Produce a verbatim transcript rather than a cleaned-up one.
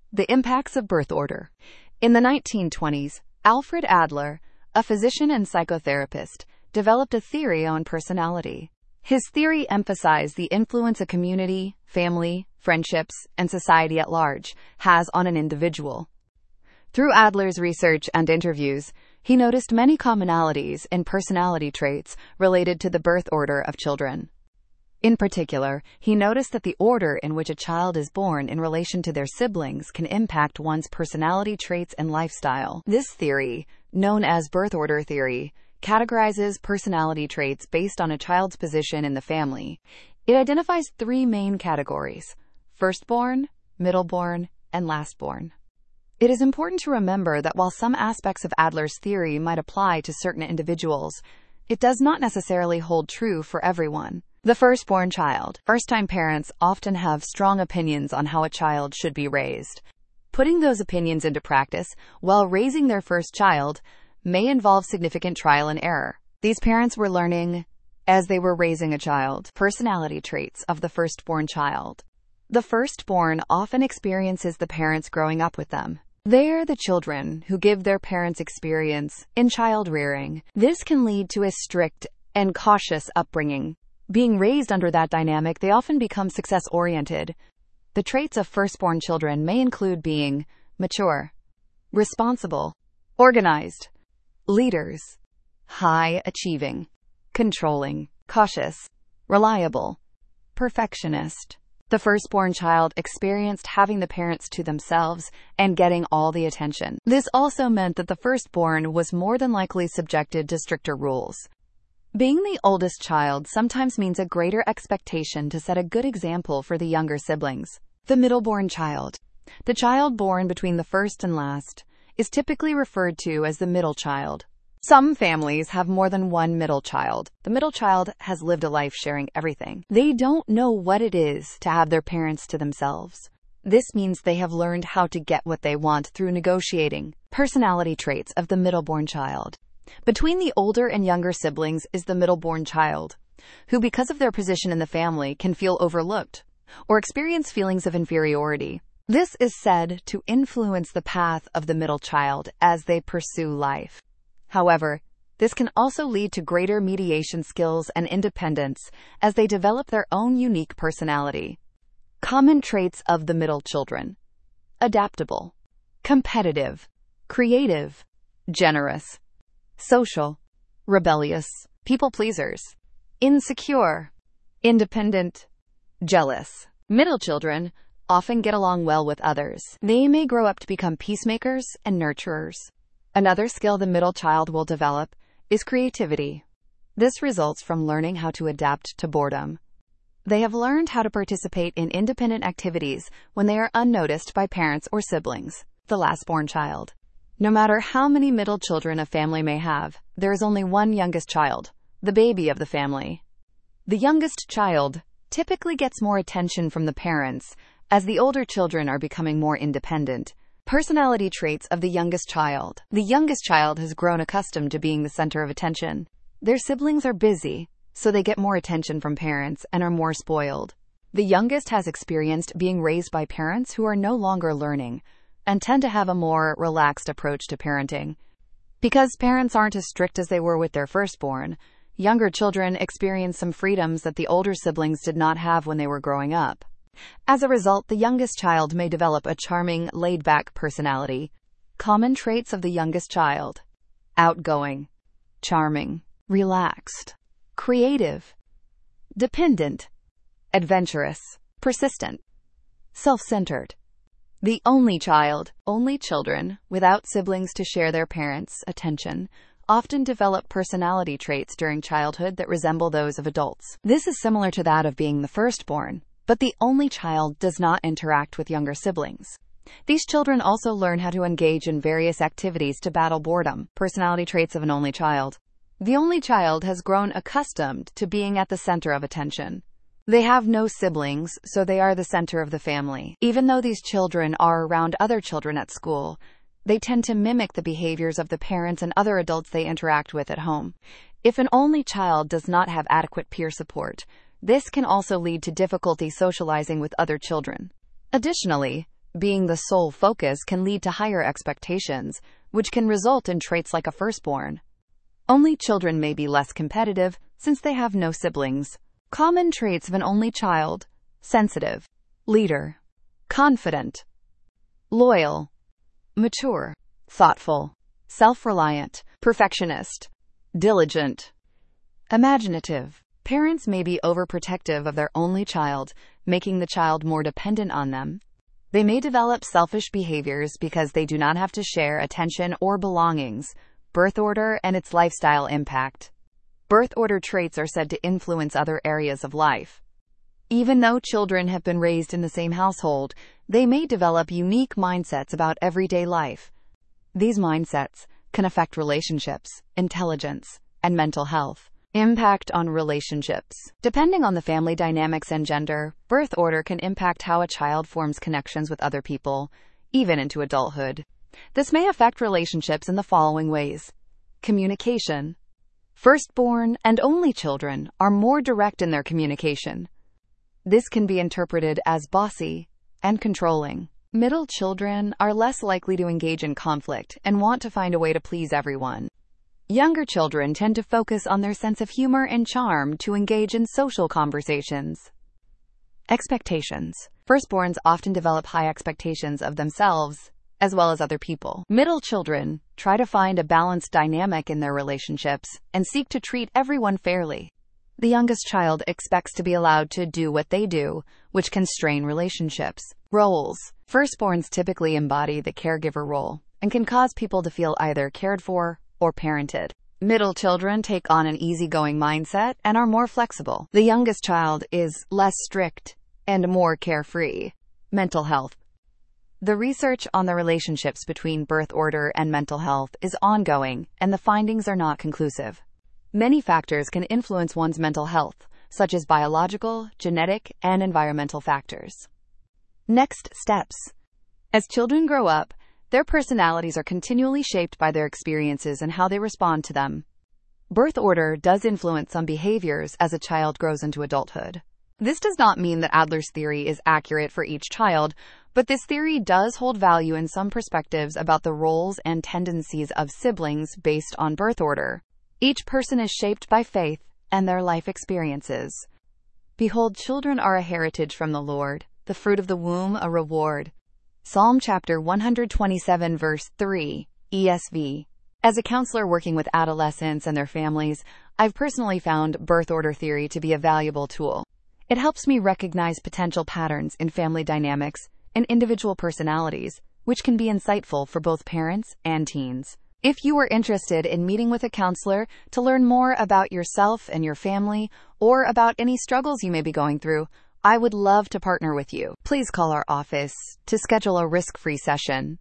The impacts of birth order. In the nineteen twenties, Alfred Adler, a physician and psychotherapist, developed a theory on personality. His theory emphasized the influence a community, family, friendships, and society at large has on an individual. Through Adler's research and interviews, he noticed many commonalities in personality traits related to the birth order of children. In particular, he noticed that the order in which a child is born in relation to their siblings can impact one's personality traits and lifestyle. This theory, known as birth order theory, categorizes personality traits based on a child's position in the family. It identifies three main categories: firstborn, middleborn, and lastborn. It is important to remember that while some aspects of Adler's theory might apply to certain individuals, it does not necessarily hold true for everyone. The firstborn child. First-time parents often have strong opinions on how a child should be raised. Putting those opinions into practice while raising their first child may involve significant trial and error. These parents were learning as they were raising a child. Personality traits of the firstborn child. The firstborn often experiences the parents growing up with them. They are the children who give their parents experience in child rearing. This can lead to a strict and cautious upbringing. Being raised under that dynamic, they often become success-oriented. The traits of firstborn children may include being mature, responsible, organized, leaders, high-achieving, controlling, cautious, reliable, perfectionist. The firstborn child experienced having the parents to themselves and getting all the attention. This also meant that the firstborn was more than likely subjected to stricter rules. Being the oldest child sometimes means a greater expectation to set a good example for the younger siblings. The middleborn child. The child born between the first and last is typically referred to as the middle child. Some families have more than one middle child. The middle child has lived a life sharing everything. They don't know what it is to have their parents to themselves. This means they have learned how to get what they want through negotiating. Personality traits of the middleborn child. Between the older and younger siblings is the middleborn child, who, because of their position in the family, can feel overlooked or experience feelings of inferiority. This is said to influence the path of the middle child as they pursue life. However, this can also lead to greater mediation skills and independence as they develop their own unique personality. Common traits of the middle children: adaptable, competitive, creative, generous, social, rebellious, people pleasers, insecure, independent, jealous. Middle children often get along well with others. They may grow up to become peacemakers and nurturers. Another skill the middle child will develop is creativity. This results from learning how to adapt to boredom. They have learned how to participate in independent activities when they are unnoticed by parents or siblings. The lastborn child. No matter how many middle children a family may have, there is only one youngest child, the baby of the family. The youngest child typically gets more attention from the parents as the older children are becoming more independent. Personality traits of the youngest child. The youngest child has grown accustomed to being the center of attention. Their siblings are busy, so they get more attention from parents and are more spoiled. The youngest has experienced being raised by parents who are no longer learning and tend to have a more relaxed approach to parenting. Because parents aren't as strict as they were with their firstborn, younger children experience some freedoms that the older siblings did not have when they were growing up. As a result, the youngest child may develop a charming, laid-back personality. Common traits of the youngest child: outgoing, charming, relaxed, creative, dependent, adventurous, persistent, self-centered. The only child. Only children, without siblings to share their parents' attention, often develop personality traits during childhood that resemble those of adults. This is similar to that of being the firstborn, but the only child does not interact with younger siblings. These children also learn how to engage in various activities to battle boredom. Personality traits of an only child. The only child has grown accustomed to being at the center of attention. They have no siblings, so they are the center of the family. Even though these children are around other children at school, they tend to mimic the behaviors of the parents and other adults they interact with at home. If an only child does not have adequate peer support, this can also lead to difficulty socializing with other children. Additionally, Being the sole focus can lead to higher expectations, which can result in traits like a firstborn. Only children may be less competitive since they have no siblings. Common traits of an only child: sensitive, leader, confident, loyal, mature, thoughtful, self-reliant, perfectionist, diligent, imaginative. Parents may be overprotective of their only child, making the child more dependent on them. They may develop selfish behaviors because they do not have to share attention or belongings. Birth order and its lifestyle impact. Birth order traits are said to influence other areas of life. Even though children have been raised in the same household, they may develop unique mindsets about everyday life. These mindsets can affect relationships, intelligence, and mental health. Impact on relationships. Depending on the family dynamics and gender, birth order can impact how a child forms connections with other people, even into adulthood. This may affect relationships in the following ways. Communication. Firstborn and only children are more direct in their communication. This can be interpreted as bossy and controlling. Middle children are less likely to engage in conflict and want to find a way to please everyone. Younger children tend to focus on their sense of humor and charm to engage in social conversations. Expectations. Firstborns often develop high expectations of themselves as well as other people. Middle children try to find a balanced dynamic in their relationships and seek to treat everyone fairly. The youngest child expects to be allowed to do what they do, which can strain relationships. Roles. Firstborns typically embody the caregiver role and can cause people to feel either cared for or parented. Middle children take on an easygoing mindset and are more flexible. The youngest child is less strict and more carefree. Mental health. The research on the relationships between birth order and mental health is ongoing, and the findings are not conclusive. Many factors can influence one's mental health, such as biological, genetic, and environmental factors. Next steps. As children grow up, their personalities are continually shaped by their experiences and how they respond to them. Birth order does influence some behaviors as a child grows into adulthood. This does not mean that Adler's theory is accurate for each child, but this theory does hold value in some perspectives about the roles and tendencies of siblings based on birth order. Each person is shaped by faith and their life experiences. Behold, children are a heritage from the Lord, the fruit of the womb a reward. Psalm chapter one hundred twenty-seven verse three, E S V. As a counselor working with adolescents and their families, I've personally found birth order theory to be a valuable tool. It helps me recognize potential patterns in family dynamics and individual personalities, which can be insightful for both parents and teens. If you are interested in meeting with a counselor to learn more about yourself and your family, or about any struggles you may be going through, I would love to partner with you. Please call our office to schedule a risk-free session.